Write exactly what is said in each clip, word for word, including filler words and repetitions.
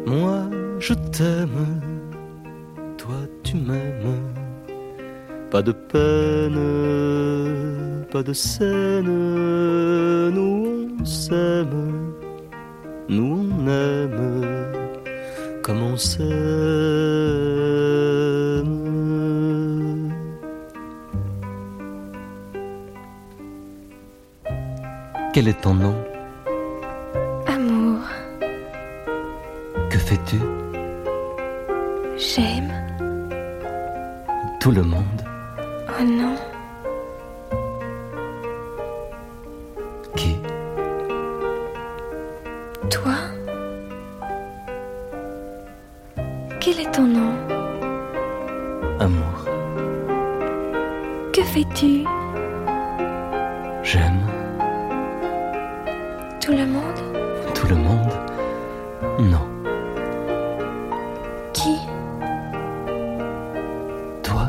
Moi je t'aime, toi tu m'aimes. Pas de peine, pas de scène, nous on s'aime, nous on aime, comme on s'aime. Quel est ton nom? Amour. Que fais-tu? J'aime. Tout le monde. Oh non. Qui? Toi. Quel est ton nom? Amour. Que fais-tu? J'aime. Tout le monde? Tout le monde? Non. Qui? Toi?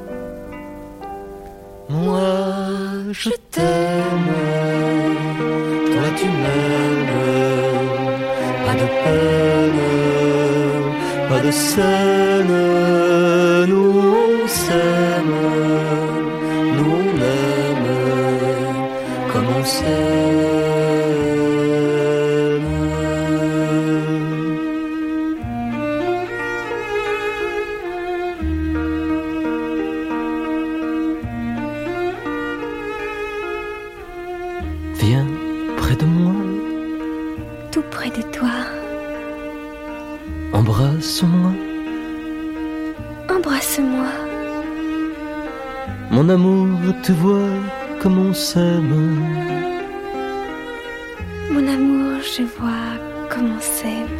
Moi je t'aime, toi tu m'aimes. Pas de peine, pas de scène, nous on s'aime, nous on aime, comme on s'aime. Viens près de moi, Tout près de toi. embrasse-moi, Embrasse-moi. mon amour, tu vois comme on s'aime. Mon amour, je vois comme on s'aime.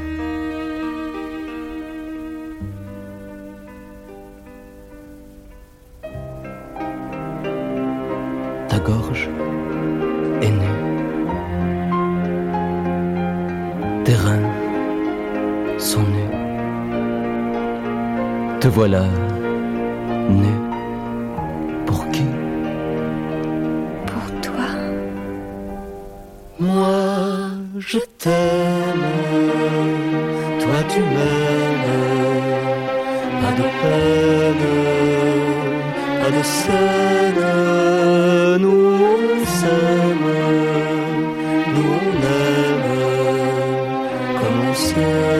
Ta gorge est nue, tes reins sont nus. Te voilà nu. Pour qui? Pour toi. Moi je t'aime, toi tu m'aimes. Pas de peine, pas de scène, nous on s'aime, nous on aime, comme on s'aime.